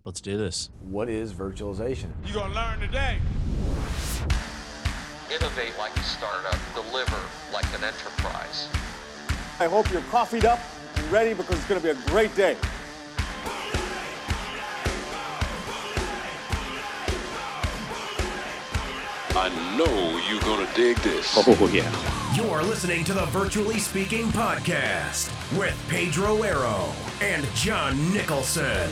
Let's do this. What is virtualization? You're going to learn today. Innovate like a startup, deliver like an enterprise. I hope you're coffeeed up and ready because it's going to be a great day. I know you're gonna dig this. Oh, yeah. You're listening to the Virtually Speaking Podcast with Pedro Arrow and John Nicholson.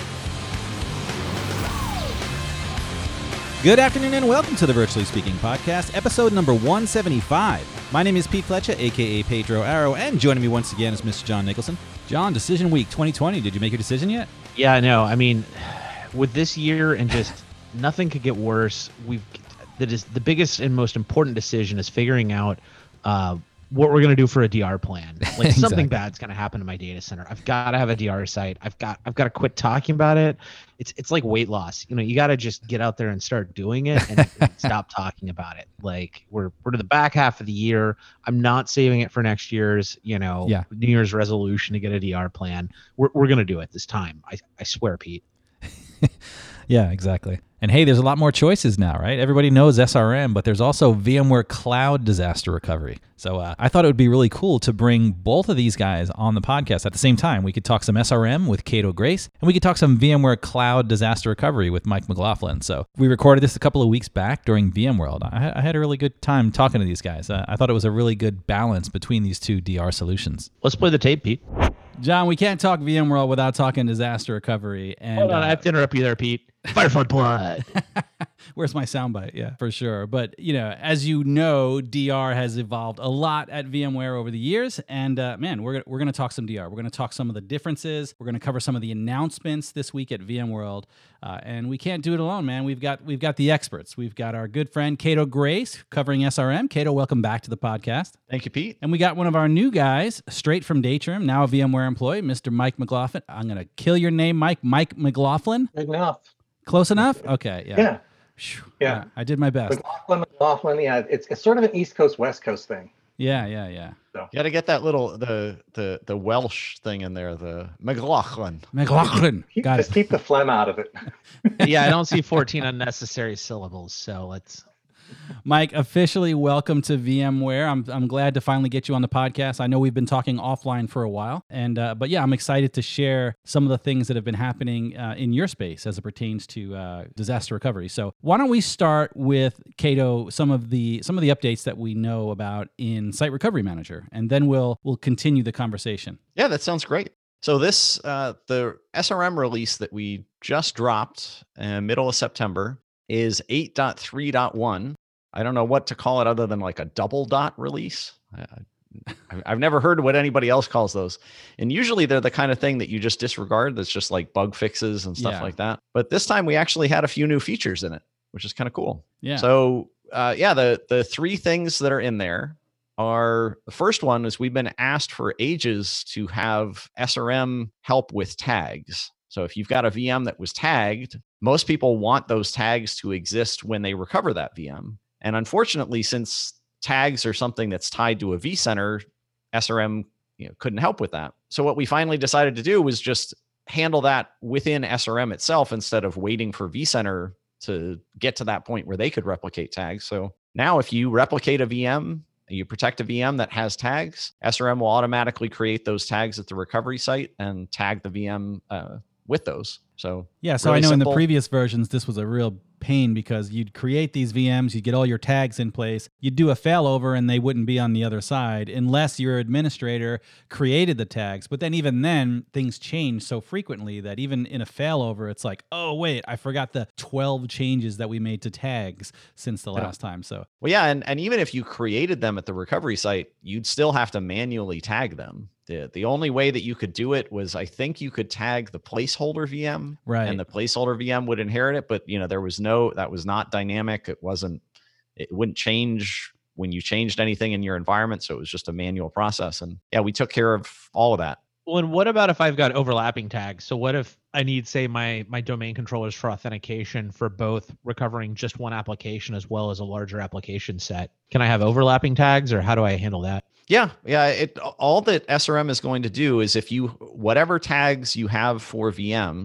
Good afternoon and welcome to the Virtually Speaking Podcast, episode number 175. My name is Pete Fletcher, a.k.a. Pedro Arrow, and joining me once again is Mr. John Nicholson. John, Decision Week 2020, did you make your decision yet? Yeah, no, I mean, with this year and just nothing could get worse. The biggest and most important decision is figuring out what we're going to do for a DR plan. Like Exactly. Something bad's going to happen to my data center. I've got to have a DR site. I've got to quit talking about it. It's like weight loss. You know, you got to just get out there and start doing it and stop talking about it. Like we're to the back half of the year. I'm not saving it for next year's, New Year's resolution to get a DR plan. We're going to do it this time. I swear, Pete. Yeah, exactly. And hey, there's a lot more choices now, right? Everybody knows SRM, but there's also VMware Cloud Disaster Recovery. So I thought it would be really cool to bring both of these guys on the podcast at the same time. We could talk some SRM with Cato Grace, and we could talk some VMware Cloud Disaster Recovery with Mike McLaughlin. So we recorded this a couple of weeks back during VMworld. I had a really good time talking to these guys. I thought it was a really good balance between these two DR solutions. Let's play the tape, Pete. John, we can't talk VMworld without talking disaster recovery. And Hold on, I have to interrupt you there, Pete. Firefly Blood. Where's my soundbite? Yeah, for sure. But, as you know, DR has evolved a lot at VMware over the years. And, we're going to talk some DR. We're going to talk some of the differences. We're going to cover some of the announcements this week at VMworld. And we can't do it alone, man. We've got the experts. We've got our good friend, Cato Grace, covering SRM. Cato, welcome back to the podcast. Thank you, Pete. And we got one of our new guys, straight from Datrium, now a VMware employee, Mr. Mike McLaughlin. I'm going to kill your name, Mike. Mike McLaughlin. Good enough. Close enough? Okay, yeah. Yeah. I did my best. McLaughlin, yeah. It's sort of an East Coast, West Coast thing. Yeah. So. You got to get that little the Welsh thing in there, the McLaughlin. Keep the phlegm out of it. Yeah, I don't see 14 unnecessary syllables, so let's... Mike, officially welcome to VMware. I'm glad to finally get you on the podcast. I know we've been talking offline for a while, but I'm excited to share some of the things that have been happening in your space as it pertains to disaster recovery. So why don't we start with Cato, some of the updates that we know about in Site Recovery Manager, and then we'll continue the conversation. Yeah, that sounds great. So this the SRM release that we just dropped middle of September is 8.3.1. I don't know what to call it other than like a double dot release. I've never heard what anybody else calls those. And usually they're the kind of thing that you just disregard. That's just like bug fixes and stuff like that. But this time we actually had a few new features in it, which is kind of cool. Yeah. So the three things that are in there are, the first one is we've been asked for ages to have SRM help with tags. So if you've got a VM that was tagged, most people want those tags to exist when they recover that VM. And unfortunately, since tags are something that's tied to a vCenter, SRM couldn't help with that. So what we finally decided to do was just handle that within SRM itself instead of waiting for vCenter to get to that point where they could replicate tags. So now if you replicate a VM, you protect a VM that has tags, SRM will automatically create those tags at the recovery site and tag the VM with those. So yeah, so really I know simple. In the previous versions, this was a real pain because you'd create these VMs, you'd get all your tags in place, you'd do a failover and they wouldn't be on the other side unless your administrator created the tags. But then even then, things change so frequently that even in a failover, it's like, oh, wait, I forgot the 12 changes that we made to tags since the last time. So, well, yeah, and even if you created them at the recovery site, you'd still have to manually tag them. The only way that you could do it was, I think you could tag the placeholder VM, right? And the placeholder VM would inherit it, but that was not dynamic. It wouldn't change when you changed anything in your environment. So it was just a manual process. And yeah, we took care of all of that. Well, and what about if I've got overlapping tags? So what if I need, say, my domain controllers for authentication for both recovering just one application as well as a larger application set? Can I have overlapping tags, or how do I handle that? Yeah. All that SRM is going to do is, if whatever tags you have for VMs,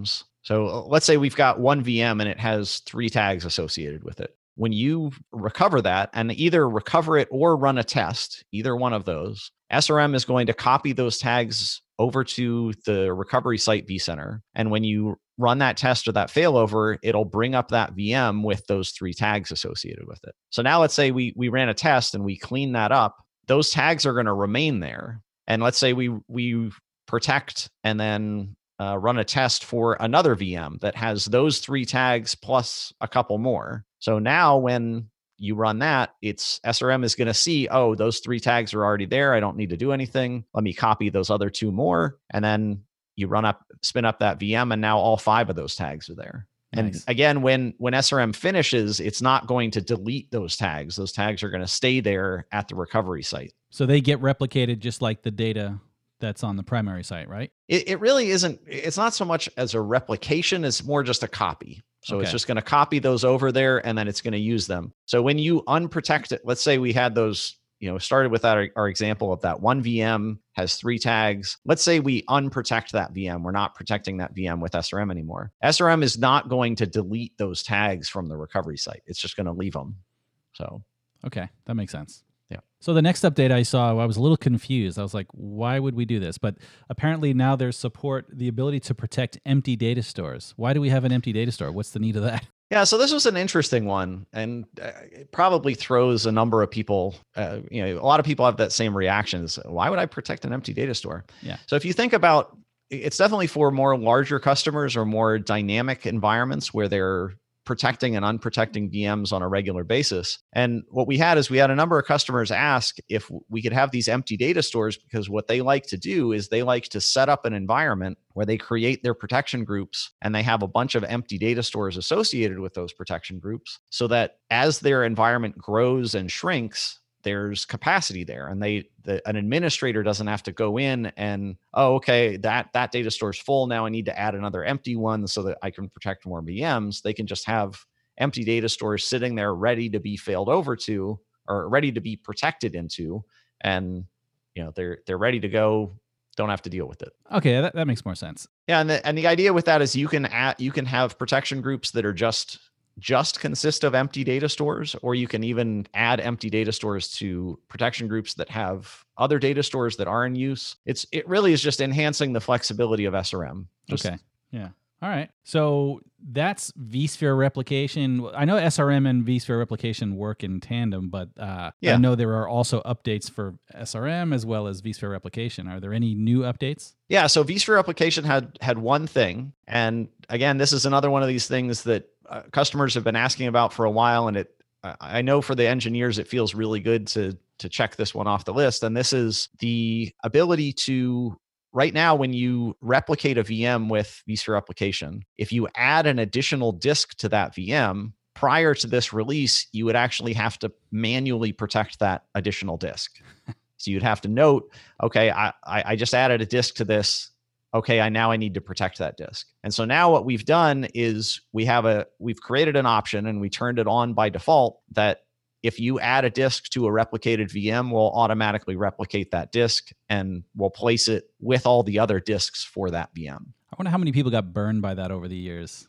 So let's say we've got one VM and it has 3 tags associated with it. When you recover that and either recover it or run a test, either one of those, SRM is going to copy those tags over to the recovery site vCenter. And when you run that test or that failover, it'll bring up that VM with those 3 tags associated with it. So now let's say we ran a test and we clean that up. Those tags are going to remain there. And let's say we protect and then run a test for another VM that has those 3 tags plus a couple more. So now when you run that, it's SRM is going to see, oh, those 3 tags are already there. I don't need to do anything. Let me copy those other 2 more. And then you spin up that VM, and now all 5 of those tags are there. Nice. And again, when SRM finishes, it's not going to delete those tags. Those tags are going to stay there at the recovery site. So they get replicated just like the data that's on the primary site, right? It really isn't. It's not so much as a replication. It's more just a copy. So it's just going to copy those over there, and then it's going to use them. So when you unprotect it, let's say we had those, started with our example of that one VM has 3 tags. Let's say we unprotect that VM. We're not protecting that VM with SRM anymore. SRM is not going to delete those tags from the recovery site. It's just going to leave them. So, okay, that makes sense. Yeah. So the next update I saw, I was a little confused. I was like, why would we do this? But apparently now there's support, the ability to protect empty data stores. Why do we have an empty data store? What's the need of that? Yeah, so this was an interesting one, and it probably throws a number of people, a lot of people have that same reaction. Is, why would I protect an empty data store? Yeah. So if you think about, it's definitely for more larger customers or more dynamic environments where they're protecting and unprotecting VMs on a regular basis. And what we had a number of customers ask if we could have these empty data stores, because what they like to do is they like to set up an environment where they create their protection groups and they have a bunch of empty data stores associated with those protection groups, so that as their environment grows and shrinks, there's capacity there, and an administrator doesn't have to go in and, oh, okay, that data store is full. Now I need to add another empty one so that I can protect more VMs. They can just have empty data stores sitting there ready to be failed over to, or ready to be protected into, and they're ready to go. Don't have to deal with it. Okay, that makes more sense. Yeah, and the idea with that is you can have protection groups that are just consist of empty data stores, or you can even add empty data stores to protection groups that have other data stores that are in use. It really is just enhancing the flexibility of SRM. Okay. Yeah. All right. So that's vSphere replication. I know SRM and vSphere replication work in tandem, but I know there are also updates for SRM as well as vSphere replication. Are there any new updates? Yeah. So vSphere replication had one thing. And again, this is another one of these things that customers have been asking about for a while. And I know for the engineers, it feels really good to check this one off the list. And this is the ability to, right now, when you replicate a VM with vSphere replication, if you add an additional disk to that VM, prior to this release, you would actually have to manually protect that additional disk. So you'd have to note, okay, I just added a disk to this. Okay, I need to protect that disk. And so now what we've done is we've created an option, and we turned it on by default, that if you add a disk to a replicated VM, we'll automatically replicate that disk and we'll place it with all the other disks for that VM. I wonder how many people got burned by that over the years.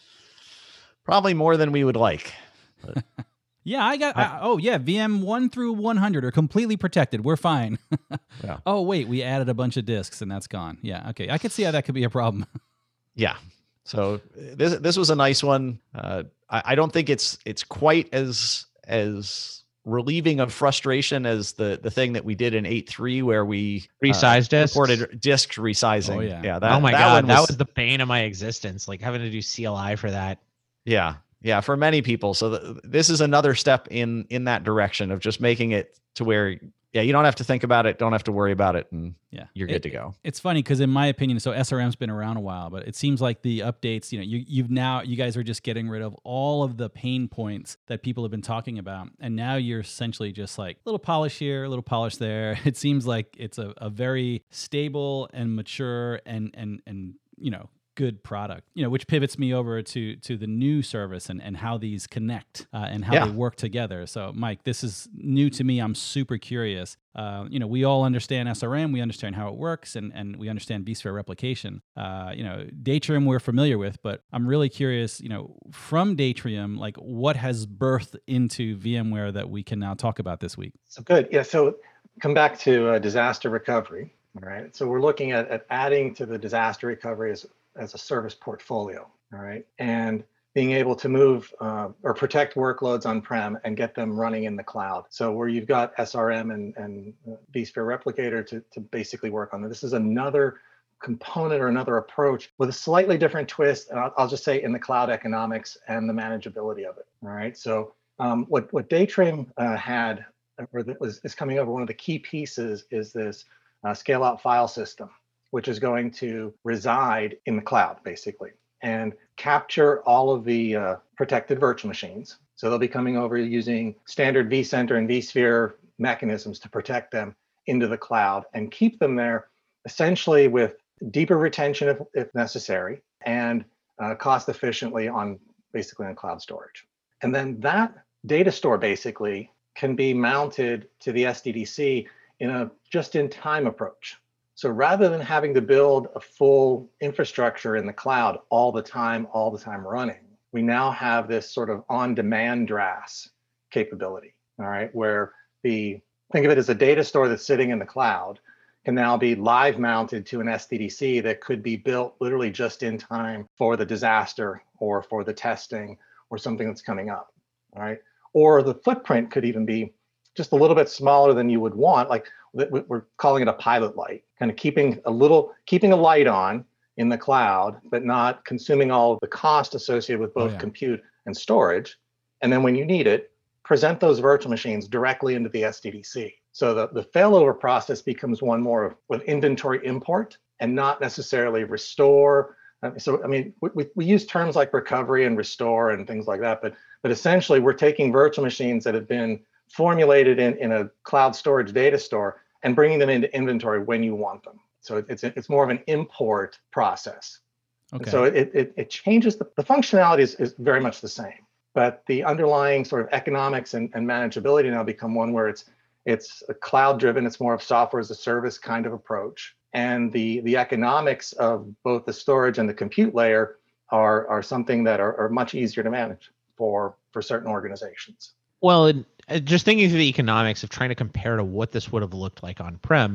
Probably more than we would like. But yeah, VM 1 through 100 are completely protected. We're fine. Yeah. Oh, wait, we added a bunch of disks and that's gone. Yeah, okay. I could see how that could be a problem. Yeah. So this was a nice one. I don't think it's quite as relieving of frustration as the thing that we did in 8.3 where we resized disks, reported disk resizing. Oh yeah. Oh my God, that was the bane of my existence. Like having to do CLI for that. Yeah. Yeah. For many people. So this is another step in that direction of just making it to where, you don't have to think about it, don't have to worry about it, and you're good to go. It's funny because in my opinion, so SRM's been around a while, but it seems like the updates, you guys are just getting rid of all of the pain points that people have been talking about, and now you're essentially just like a little polish here, a little polish there. It seems like it's a very stable and mature and good product, which pivots me over to the new service and how these connect and how they work together. So Mike, this is new to me. I'm super curious. We all understand SRM, we understand how it works, and we understand vSphere replication. Datrium we're familiar with, but I'm really curious, from Datrium, like what has birthed into VMware that we can now talk about this week? So good. Yeah. So come back to disaster recovery. All right. So we're looking at adding to the disaster recovery as a service portfolio. All right. And being able to move or protect workloads on-prem and get them running in the cloud. So where you've got SRM and vSphere Replicator to basically work on that. This is another component or another approach with a slightly different twist. And I'll just say in the cloud economics and the manageability of it. All right. So what Datrium had or is coming over, one of the key pieces is this scale out file system, which is going to reside in the cloud basically and capture all of the protected virtual machines. So they'll be coming over using standard vCenter and vSphere mechanisms to protect them into the cloud and keep them there essentially with deeper retention if necessary and cost efficiently on cloud storage. And then that data store basically can be mounted to the SDDC in a just-in-time approach. So rather than having to build a full infrastructure in the cloud all the time running, we now have this sort of on-demand DRaaS capability, all right, where think of it as a data store that's sitting in the cloud can now be live mounted to an SDDC that could be built literally just in time for the disaster or for the testing or something that's coming up, all right? Or the footprint could even be just a little bit smaller than you would want. Like we're calling it a pilot light, kind of keeping a light on in the cloud, but not consuming all of the cost associated with both compute and storage. And then when you need it, present those virtual machines directly into the SDDC. So the failover process becomes one more with inventory import and not necessarily restore. So, I mean, we use terms like recovery and restore and things like that, but essentially we're taking virtual machines that have been formulated in a cloud storage data store and bringing them into inventory when you want them. So it's more of an import process. Okay. And so it changes the functionality is very much the same, but the underlying sort of economics and manageability now become one where it's a cloud driven, it's more of software as a service kind of approach. And the economics of both the storage and the compute layer are something that are much easier to manage for certain organizations. Well, and just thinking through the economics of trying to compare to what this would have looked like on-prem,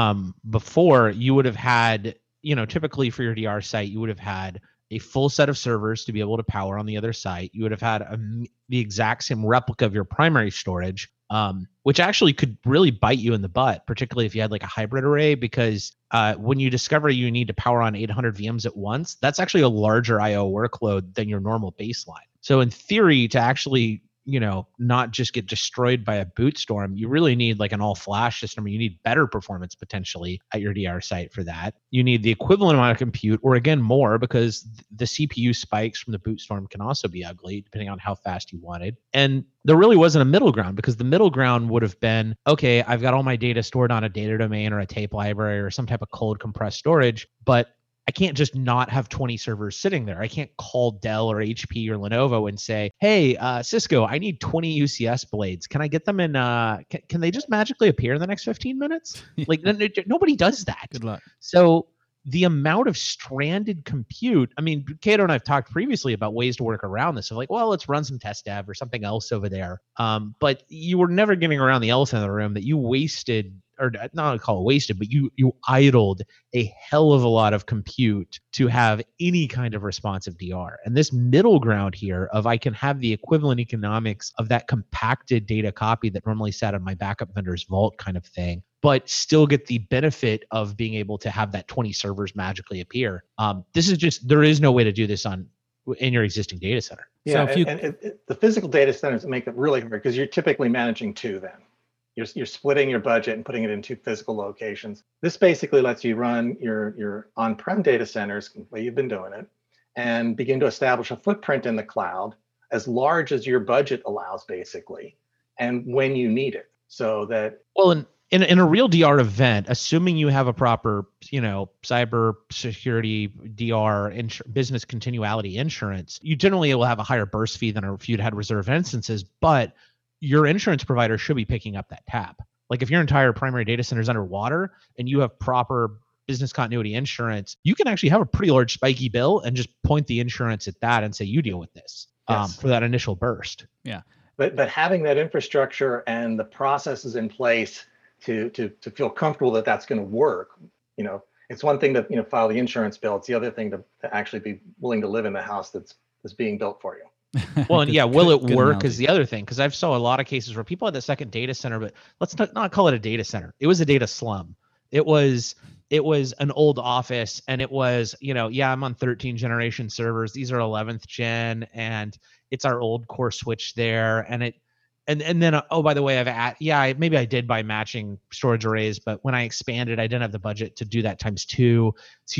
before you would have had, typically for your DR site, you would have had a full set of servers to be able to power on the other site. You would have had the exact same replica of your primary storage, which actually could really bite you in the butt, particularly if you had like a hybrid array, because when you discover you need to power on 800 VMs at once, that's actually a larger IO workload than your normal baseline. So in theory, to actually not just get destroyed by a boot storm, you really need like an all flash system, or you need better performance potentially at your DR site for that. You need the equivalent amount of compute, or again, more, because the CPU spikes from the boot storm can also be ugly depending on how fast you wanted. And there really wasn't a middle ground, because the middle ground would have been, okay, I've got all my data stored on a data domain or a tape library or some type of cold compressed storage, but I can't just not have 20 servers sitting there. I can't call Dell or HP or Lenovo and say, hey, Cisco, I need 20 UCS blades. Can I get them in? Can they just magically appear in the next 15 minutes? Like nobody does that. Good luck. So the amount of stranded compute, I mean, Cato and I've talked previously about ways to work around this. So like, well, let's run some test dev or something else over there. But you were never getting around the elephant in the room that you wasted, or not call it wasted, but you idled a hell of a lot of compute to have any kind of responsive DR. And this middle ground here of I can have the equivalent economics of that compacted data copy that normally sat on my backup vendor's vault kind of thing, but still get the benefit of being able to have that 20 servers magically appear. This is just, there is no way to do this in your existing data center. Yeah, so the physical data centers make it really hard, because you're typically managing two then. You're splitting your budget and putting it in two physical locations. This basically lets you run your on-prem data centers the way you've been doing it and begin to establish a footprint in the cloud as large as your budget allows, basically, and when you need it. So that... Well, and in a real DR event, assuming you have a proper, cyber security DR business continuity insurance, you generally will have a higher burst fee than if you'd had reserve instances, but your insurance provider should be picking up that tab. Like if your entire primary data center is underwater and you have proper business continuity insurance, you can actually have a pretty large spiky bill and just point the insurance at that and say, you deal with this for that initial burst. Yeah. But having that infrastructure and the processes in place to feel comfortable that that's going to work, it's one thing to file the insurance bill. It's the other thing to actually be willing to live in the house that's being built for you. Well, and will it work is the other thing, because I've saw a lot of cases where people had the second data center, but let's not call it a data center. It was a data slum. It was an old office, and it was, I'm on 13 generation servers. These are 11th gen, and it's our old core switch there. And then, oh, by the way, maybe I did buy matching storage arrays, but when I expanded, I didn't have the budget to do that times 2. So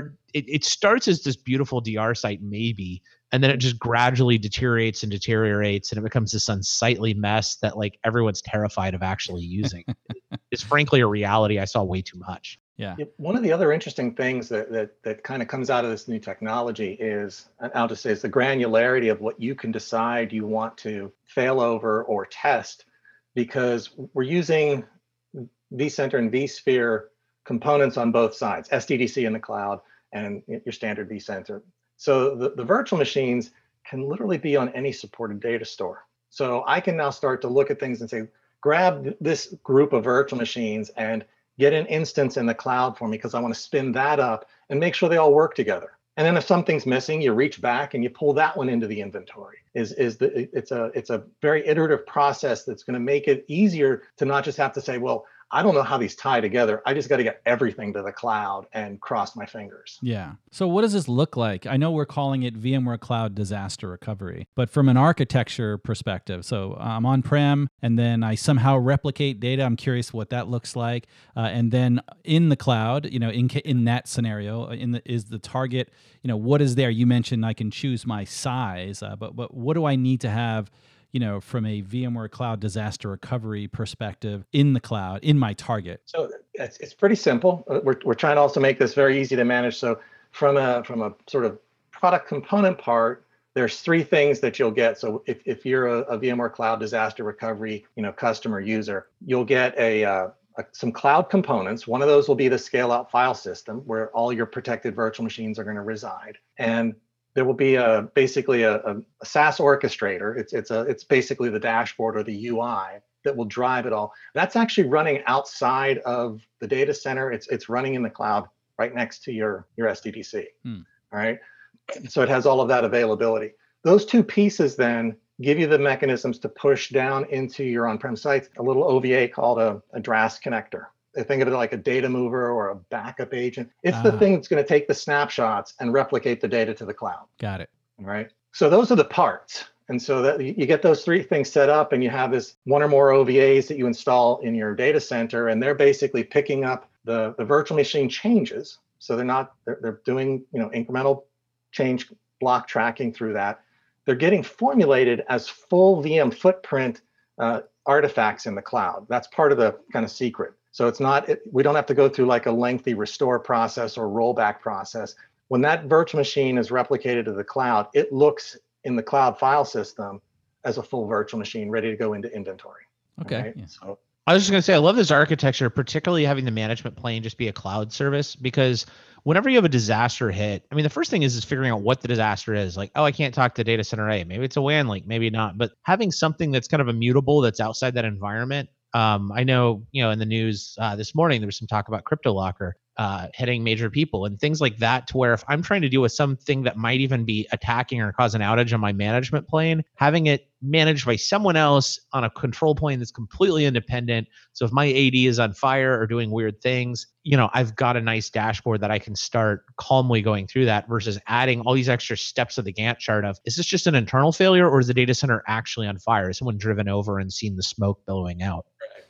it starts as this beautiful DR site, maybe, and then it just gradually deteriorates, and it becomes this unsightly mess that like everyone's terrified of actually using. It's frankly a reality I saw way too much. Yeah. One of the other interesting things that kind of comes out of this new technology is, and I'll just say, is the granularity of what you can decide you want to fail over or test, because we're using vCenter and vSphere components on both sides, SDDC in the cloud and your standard vCenter. So the virtual machines can literally be on any supported data store. So I can now start to look at things and say, grab this group of virtual machines and get an instance in the cloud for me, because I want to spin that up and make sure they all work together. And then if something's missing, you reach back and you pull that one into the inventory. It's a very iterative process that's going to make it easier to not just have to say, well, I don't know how these tie together. I just got to get everything to the cloud and cross my fingers. Yeah. So what does this look like? I know we're calling it VMware Cloud Disaster Recovery, but from an architecture perspective, so I'm on-prem and then I somehow replicate data. I'm curious what that looks like. And then in the cloud, in that scenario, is the target, what is there? You mentioned I can choose my size, but what do I need to have from a VMware Cloud Disaster Recovery perspective in the cloud, in my target? So it's pretty simple. We're trying to also make this very easy to manage. So from a sort of product component part, there's 3 things that you'll get. So if you're a VMware Cloud Disaster Recovery, customer user, you'll get some cloud components. One of those will be the scale out file system, where all your protected virtual machines are going to reside. And there will be basically a SaaS orchestrator. It's basically the dashboard or the UI that will drive it all. That's actually running outside of the data center. It's running in the cloud right next to your SDDC. All right. So it has all of that availability. Those 2 pieces then give you the mechanisms to push down into your on-prem sites, a little OVA called a DRAS connector. Think of it like a data mover or a backup agent. It's the thing that's going to take the snapshots and replicate the data to the cloud. Got it. All right. So those are the parts. And so that you get those 3 things set up, and you have this 1 or more OVAs that you install in your data center, and they're basically picking up the virtual machine changes. So they're doing, incremental change block tracking through that. They're getting formulated as full VM footprint artifacts in the cloud. That's part of the kind of secret. So we don't have to go through like a lengthy restore process or rollback process. When that virtual machine is replicated to the cloud, it looks in the cloud file system as a full virtual machine ready to go into inventory. Okay. Right? Yeah. So I was just going to say, I love this architecture, particularly having the management plane just be a cloud service, because whenever you have a disaster hit, the first thing is figuring out what the disaster is. Like, oh, I can't talk to data center A. Maybe it's a WAN link, maybe not. But having something that's kind of immutable that's outside that environment. I know, in the news this morning, there was some talk about CryptoLocker hitting major people and things like that, to where if I'm trying to deal with something that might even be attacking or cause an outage on my management plane, having it managed by someone else on a control plane that's completely independent. So if my AD is on fire or doing weird things, I've got a nice dashboard that I can start calmly going through that, versus adding all these extra steps of the Gantt chart of, is this just an internal failure, or is the data center actually on fire? Is someone driven over and seen the smoke billowing out?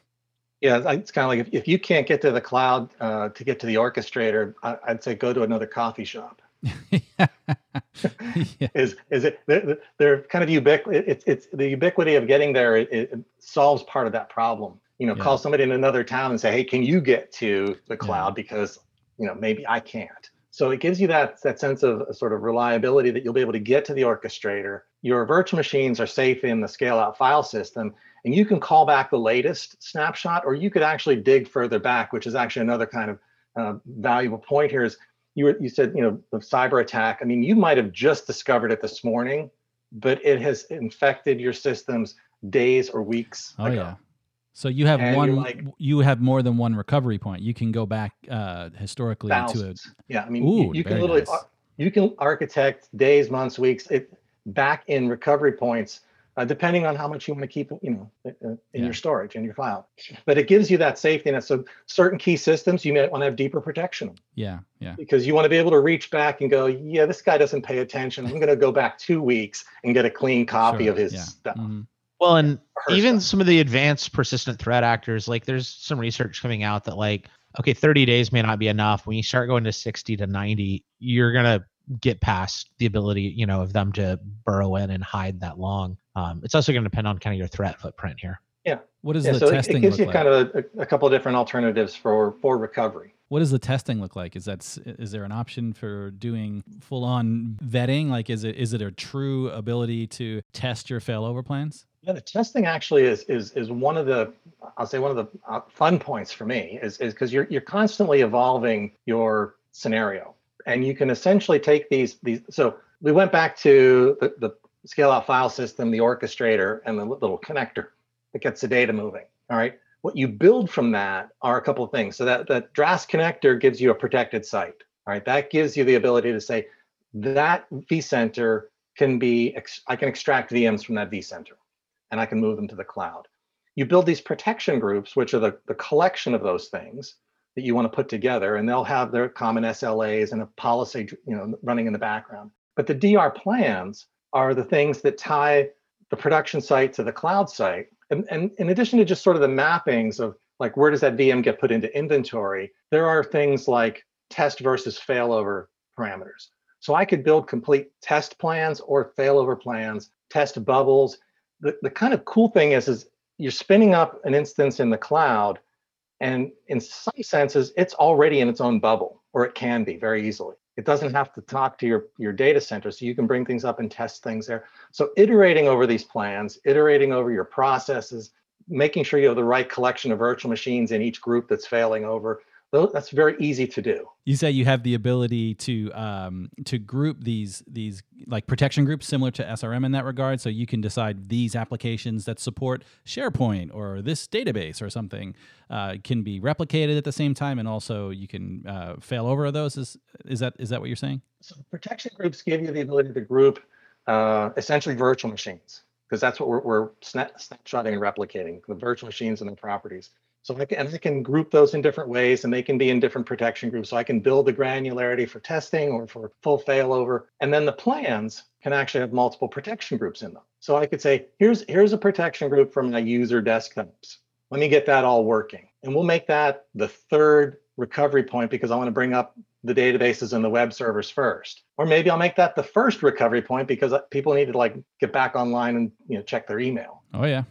Yeah, it's kind of like if you can't get to the cloud to get to the orchestrator, I'd say go to another coffee shop. Yeah. Is it? They're kind of it's the ubiquity of getting there. It solves part of that problem. call somebody in another town and say, hey, can you get to the cloud? Because, maybe I can't. So it gives you that sense of sort of reliability that you'll be able to get to the orchestrator. Your virtual machines are safe in the scale out file system, and you can call back the latest snapshot, or you could actually dig further back, which is actually another kind of valuable point here is you said, the cyber attack. I mean, you might have just discovered it this morning, but it has infected your systems days or weeks ago. Yeah. So you have you have more than one recovery point. You can go back historically thousands. To a. Yeah, I mean, you can literally you can architect days, months, weeks back in recovery points, depending on how much you want to keep, in your storage in your file. But it gives you that safety net. So certain key systems, you may want to have deeper protection. Yeah. Because you want to be able to reach back and go, yeah, this guy doesn't pay attention. I'm going to go back 2 weeks and get a clean copy of his stuff. Mm-hmm. Well, and even some of the advanced persistent threat actors, like there's some research coming out that 30 days may not be enough. When you start going to 60 to 90, you're going to get past the ability, of them to burrow in and hide that long. It's also going to depend on kind of your threat footprint here. Yeah. What is the testing? It gives you kind of a couple of different alternatives for recovery. What does the testing look like? Is there an option for doing full on vetting? Like, is it a true ability to test your failover plans? Yeah, the testing actually is one of the fun points for me is because you're constantly evolving your scenario, and you can essentially take these. So we went back to the scale out file system, the orchestrator, and the little connector that gets the data moving. All right. What you build from that are a couple of things. So that DRAS connector gives you a protected site. All right. That gives you the ability to say that vCenter I can extract VMs from that vCenter, and I can move them to the cloud. You build these protection groups, which are the collection of those things that you want to put together, and they'll have their common SLAs and a policy, running in the background. But the DR plans are the things that tie the production site to the cloud site. And in addition to just sort of the mappings of where does that VM get put into inventory, there are things like test versus failover parameters. So I could build complete test plans or failover plans, test bubbles. The kind of cool thing is you're spinning up an instance in the cloud, and in some senses, it's already in its own bubble, or it can be very easily. It doesn't have to talk to your data center, so you can bring things up and test things there. So iterating over these plans, iterating over your processes, making sure you have the right collection of virtual machines in each group that's failing over, that's very easy to do. You say you have the ability to group these like protection groups similar to SRM in that regard. So you can decide these applications that support SharePoint or this database or something can be replicated at the same time, and also you can fail over those. Is that what you're saying? So protection groups give you the ability to group essentially virtual machines, because that's what we're snapshotting and replicating, the virtual machines and their properties. So I can group those in different ways, and they can be in different protection groups. So I can build the granularity for testing or for full failover. And then the plans can actually have multiple protection groups in them. So I could say, here's a protection group from my user desktops. Let me get that all working. And we'll make that the third recovery point, because I want to bring up the databases and the web servers first. Or maybe I'll make that the first recovery point because people need to get back online and check their email. Oh, yeah.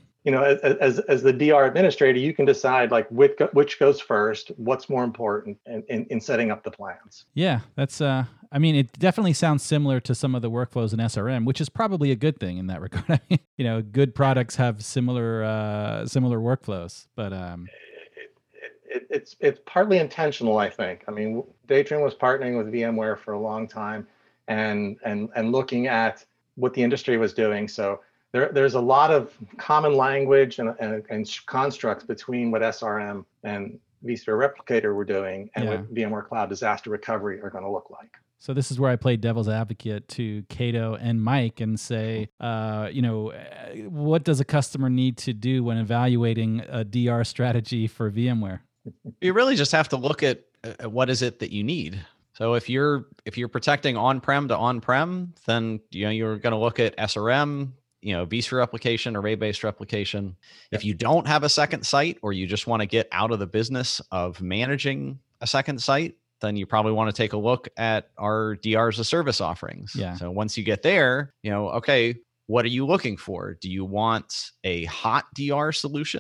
As the DR administrator, you can decide which goes first, what's more important in setting up the plans. Yeah, that's it definitely sounds similar to some of the workflows in SRM, which is probably a good thing in that regard. Good products have similar workflows, but it's partly intentional, I think. I mean, Datrium was partnering with VMware for a long time, and looking at what the industry was doing. So there's a lot of common language and constructs between what SRM and vSphere Replicator were doing and what VMware Cloud Disaster Recovery are going to look like. So this is where I play devil's advocate to Cato and Mike and say, what does a customer need to do when evaluating a DR strategy for VMware? You really just have to look at what is it that you need. So if you're protecting on-prem to on-prem, then you're going to look at SRM, vSphere replication, array-based replication. If you don't have a second site, or you just want to get out of the business of managing a second site, then you probably want to take a look at our DR as a service offerings. Yeah. So once you get there, okay, what are you looking for? Do you want a hot DR solution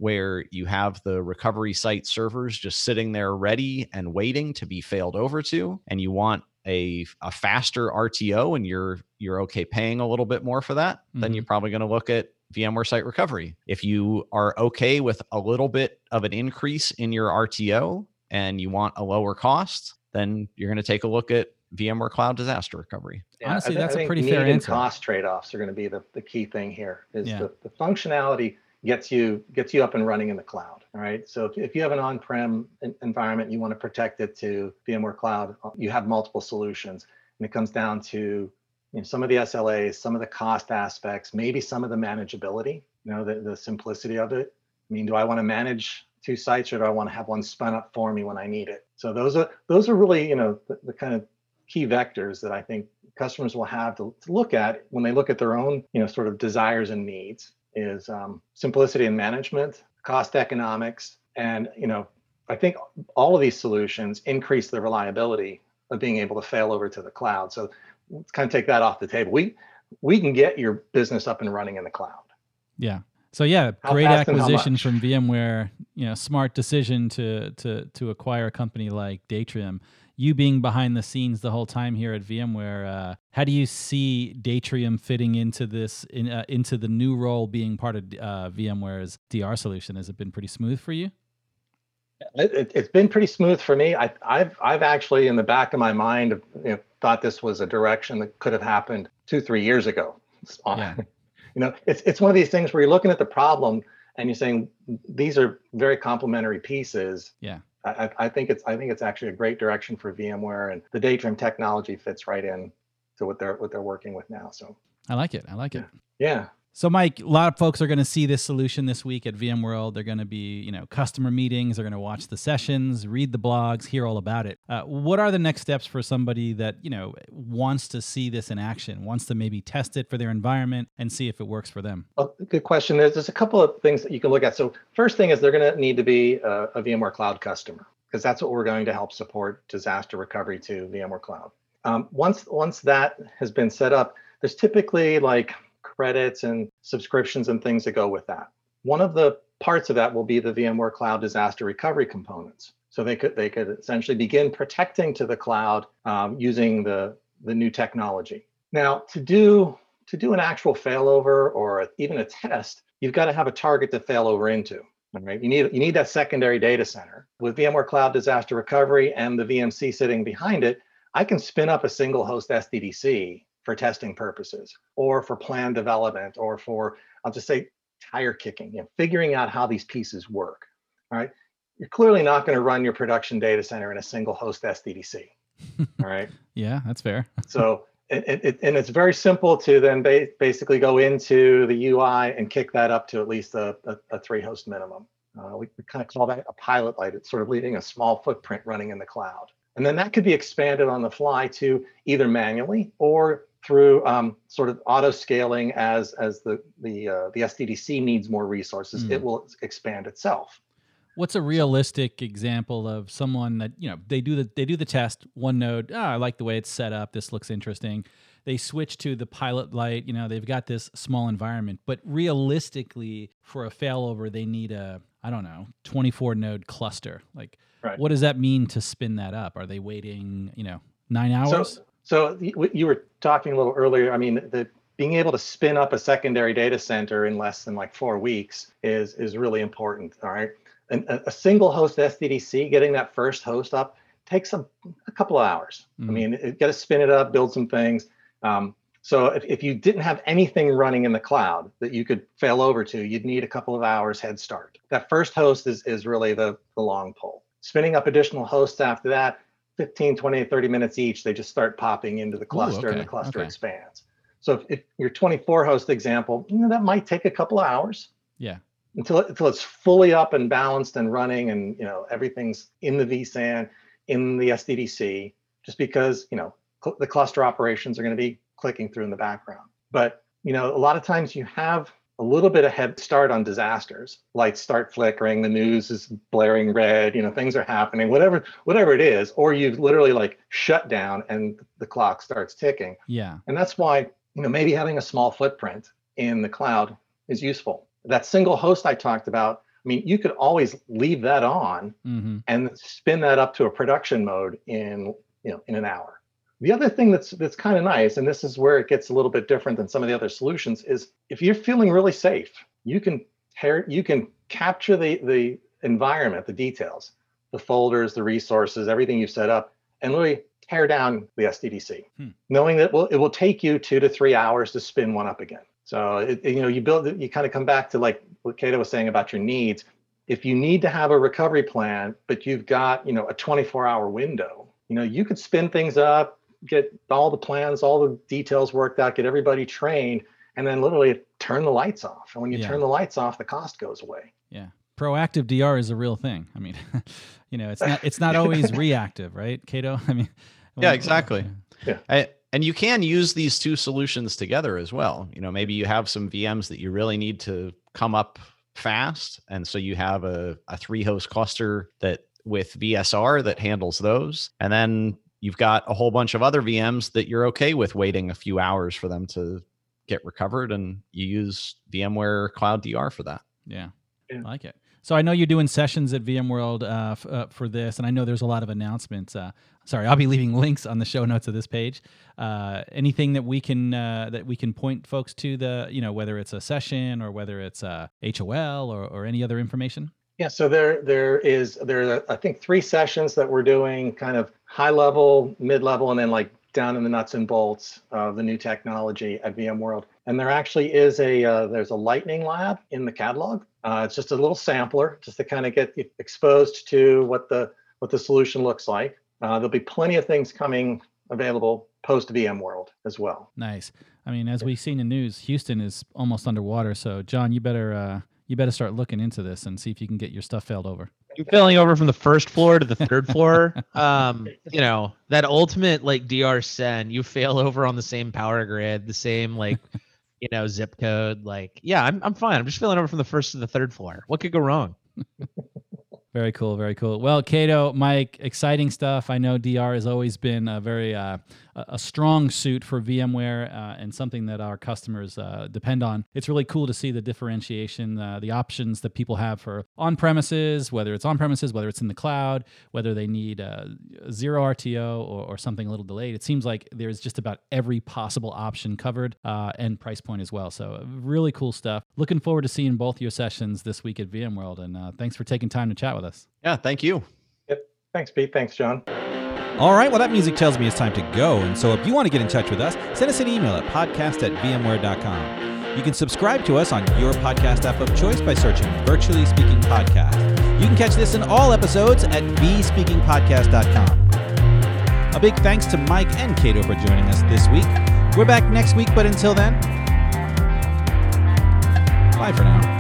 where you have the recovery site servers just sitting there ready and waiting to be failed over to, and you want a faster RTO and you're okay paying a little bit more for that, then you're probably going to look at VMware Site Recovery. If you are okay with a little bit of an increase in your RTO and you want a lower cost, then you're going to take a look at VMware Cloud Disaster Recovery. Yeah, Honestly, that's a pretty need fair and answer. Cost trade-offs are going to be the key thing here. Is the functionality gets you up and running in the cloud. All right. So if you have an on-prem environment, you want to protect it to VMware Cloud, you have multiple solutions, and it comes down to some of the SLAs, some of the cost aspects, maybe some of the manageability, the simplicity of it. I mean, do I want to manage 2 sites, or do I want to have one spun up for me when I need it? So those are really, the kind of key vectors that I think customers will have to look at when they look at their own, sort of desires and needs, is simplicity in management, cost economics, and, I think all of these solutions increase the reliability of being able to fail over to the cloud. So let's kind of take that off the table. We can get your business up and running in the cloud. Yeah. So yeah, great acquisition from VMware. Smart decision to acquire a company like Datrium. You being behind the scenes the whole time here at VMware, how do you see Datrium fitting into this into the new role being part of VMware's DR solution? Has it been pretty smooth for you? It's been pretty smooth for me. I've actually, in the back of my mind, thought this was a direction that could have happened 2-3 years ago. Yeah. It's one of these things where you're looking at the problem and you're saying these are very complementary pieces. Yeah. I think it's actually a great direction for VMware, and the Datrium technology fits right in to what they're working with now. So I like it. Yeah. So Mike, a lot of folks are going to see this solution this week at VMworld. They're going to be, customer meetings. They're going to watch the sessions, read the blogs, hear all about it. What are the next steps for somebody that, wants to see this in action, wants to maybe test it for their environment and see if it works for them? Well, good question. There's a couple of things that you can look at. So first thing is they're going to need to be a VMware Cloud customer, because that's what we're going to help support disaster recovery to VMware Cloud. Once that has been set up, there's typically like credits and subscriptions and things that go with that. One of the parts of that will be the VMware Cloud Disaster Recovery components. So they could essentially begin protecting to the cloud using the new technology. Now, to do an actual failover or even a test, you've got to have a target to fail over into. Right? You need that secondary data center. With VMware Cloud Disaster Recovery and the VMC sitting behind it, I can spin up a single host SDDC for testing purposes, or for plan development, or for, I'll just say, tire kicking, figuring out how these pieces work. All right. You're clearly not going to run your production data center in a single host SDDC. All right. Yeah, that's fair. So it's very simple to then basically go into the UI and kick that up to at least a 3-host minimum. We kind of call that a pilot light. It's sort of leaving a small footprint running in the cloud. And then that could be expanded on the fly to either manually or through sort of auto scaling as the SDDC needs more resources. It will expand itself. What's a realistic example of someone that, they do the test, one node, I like the way it's set up, this looks interesting. They switch to the pilot light, they've got this small environment, but realistically for a failover, they need a, 24 node cluster. Like, right. What does that mean to spin that up? Are they waiting, 9 hours? So you were talking a little earlier. I mean, being able to spin up a secondary data center in less than like 4 weeks is really important. All right. And a single host SDDC, getting that first host up takes a couple of hours. I mean, you got to spin it up, build some things. So if you didn't have anything running in the cloud that you could fail over to, you'd need a couple of hours head start. That first host is really the long pull. Spinning up additional hosts after that, 15, 20, 30 minutes each, they just start popping into the cluster. And the cluster expands. So if your 24 host example, that might take a couple of hours. Yeah. Until it's fully up and balanced and running, and everything's in the vSAN, in the SDDC, just because the cluster operations are going to be clicking through in the background. But a lot of times you have a little bit of head start on disasters. Lights start flickering, the news is blaring red, things are happening, whatever it is, or you've literally like shut down and the clock starts ticking. Yeah. And that's why maybe having a small footprint in the cloud is useful. That single host I talked about, mean, you could always leave that on and spin that up to a production mode in an hour. The other thing that's kind of nice, and this is where it gets a little bit different than some of the other solutions, is if you're feeling really safe, you can capture the environment, the details, the folders, the resources, everything you've set up, and literally tear down the SDDC, knowing that it will take you 2 to 3 hours to spin one up again. So you kind of come back to like what Cato was saying about your needs. If you need to have a recovery plan, but you've got a 24-hour window, you could spin things up, get all the plans, all the details worked out, get everybody trained, and then literally turn the lights off. And when you turn the lights off, the cost goes away. Yeah. Proactive DR is a real thing. I mean, it's not always reactive, right, Cato? I mean, yeah, exactly. Yeah. And you can use these two solutions together as well. Maybe you have some VMs that you really need to come up fast. And so you have a 3-host cluster that with VSR that handles those. And then you've got a whole bunch of other VMs that you're okay with waiting a few hours for them to get recovered. And you use VMware Cloud DR for that. Yeah. I like it. So I know you're doing sessions at VMworld for this, and I know there's a lot of announcements. I'll be leaving links on the show notes of this page. Anything that we can point folks to, whether it's a session or whether it's HOL or any other information? Yeah, so there are I think 3 sessions that we're doing, kind of high level, mid level, and then like down in the nuts and bolts of the new technology at VMworld. And there actually is there's a lightning lab in the catalog. It's just a little sampler just to kind of get exposed to what the solution looks like. There'll be plenty of things coming available post VMworld as well. Nice. I mean, as we've seen in news, Houston is almost underwater. So John, you better start looking into this and see if you can get your stuff failed over. You're failing over from the first floor to the third floor. That ultimate like DR send, you fail over on the same power grid, the same zip code. I'm fine. I'm just failing over from the first to the third floor. What could go wrong? Very cool. Very cool. Well, Cato, Mike, exciting stuff. I know DR has always been a very a strong suit for VMware and something that our customers depend on. It's really cool to see the differentiation, the options that people have for on-premises, whether it's on-premises, whether it's in the cloud, whether they need zero RTO or something a little delayed. It seems like there's just about every possible option covered and price point as well. So really cool stuff. Looking forward to seeing both your sessions this week at VMworld. And thanks for taking time to chat with us. Yeah, thank you. Yep. Thanks, Pete. Thanks, John. All right, well, that music tells me it's time to go. And so if you want to get in touch with us, send us an email at podcast@vmware.com. You can subscribe to us on your podcast app of choice by searching Virtually Speaking Podcast. You can catch this in all episodes at vspeakingpodcast.com. A big thanks to Mike and Cato for joining us this week. We're back next week, but until then, bye for now.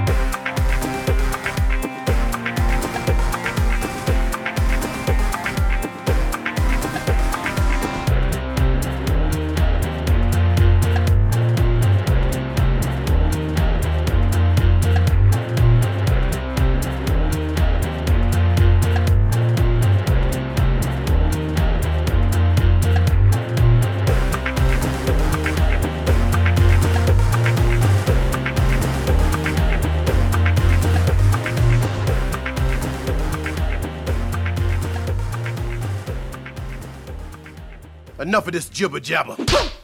Enough of this jibber jabber.